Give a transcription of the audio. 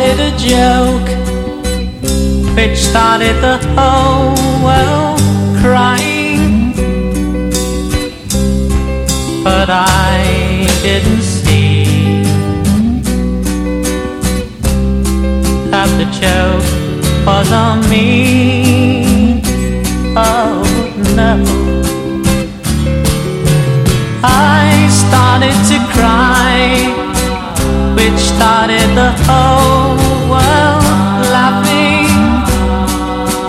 started a joke which started the whole world crying, but I didn't see that the joke was on me. Oh no.